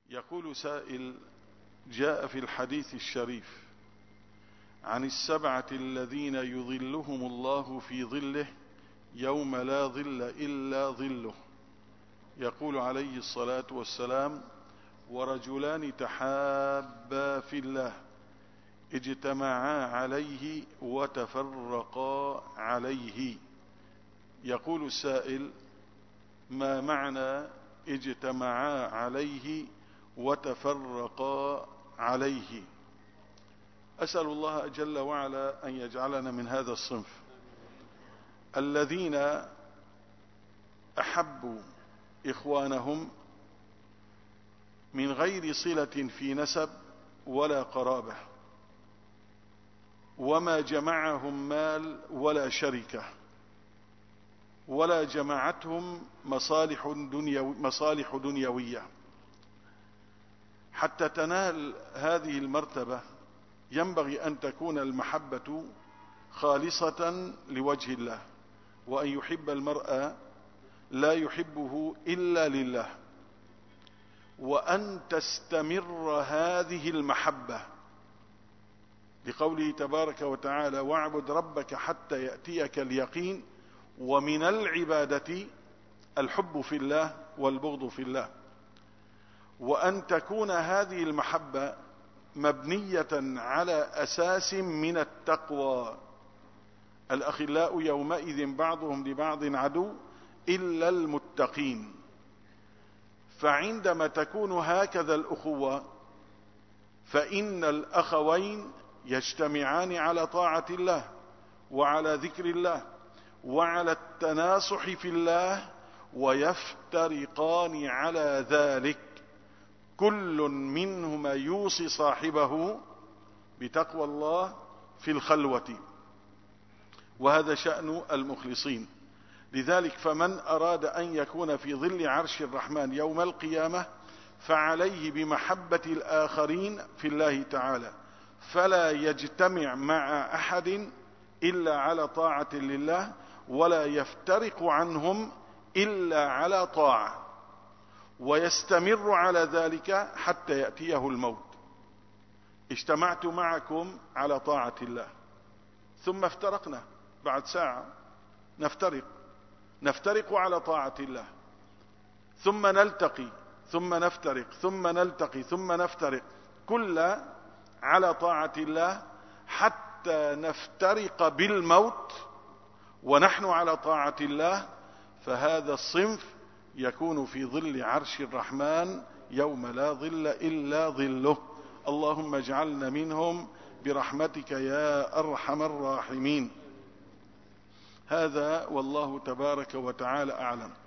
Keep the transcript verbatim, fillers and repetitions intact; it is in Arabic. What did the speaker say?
يقول سائل: جاء في الحديث الشريف عن السبعة الذين يظلهم الله في ظله يوم لا ظل إلا ظله، يقول عليه الصلاة والسلام: ورجلان تحابا في الله اجتمعا عليه وتفرقا عليه. يقول السائل: ما معنى اجتمعا عليه وتفرقا عليه؟ أسأل الله جل وعلا أن يجعلنا من هذا الصنف الذين أحبوا إخوانهم من غير صلة في نسب ولا قرابة، وما جمعهم مال ولا شركة، ولا جمعتهم مصالح دنيوي مصالح دنيوية. حتى تنال هذه المرتبة ينبغي أن تكون المحبة خالصة لوجه الله، وأن يحب المرء لا يحبه إلا لله، وأن تستمر هذه المحبة لقوله تبارك وتعالى: واعبد ربك حتى يأتيك اليقين. ومن العبادة الحب في الله والبغض في الله، وأن تكون هذه المحبة مبنية على أساس من التقوى. الأخلاء يومئذ بعضهم لبعض عدو إلا المتقين. فعندما تكون هكذا الأخوة فإن الأخوين يجتمعان على طاعة الله وعلى ذكر الله وعلى التناصح في الله، ويفترقان على ذلك، كل منهما يوصي صاحبه بتقوى الله في الخلوة. وهذا شأن المخلصين. لذلك فمن أراد أن يكون في ظل عرش الرحمن يوم القيامة فعليه بمحبة الآخرين في الله تعالى، فلا يجتمع مع أحد إلا على طاعة لله، ولا يفترق عنهم إلا على طاعة، ويستمر على ذلك حتى يأتيه الموت. اجتمعت معكم على طاعة الله ثم افترقنا، بعد ساعة نفترق نفترق على طاعة الله، ثم نلتقي ثم نفترق ثم نلتقي ثم نفترق، كل على طاعة الله حتى نفترق بالموت ونحن على طاعة الله. فهذا الصنف يكون في ظل عرش الرحمن يوم لا ظل إلا ظله. اللهم اجعلنا منهم برحمتك يا أرحم الراحمين. هذا والله تبارك وتعالى أعلم.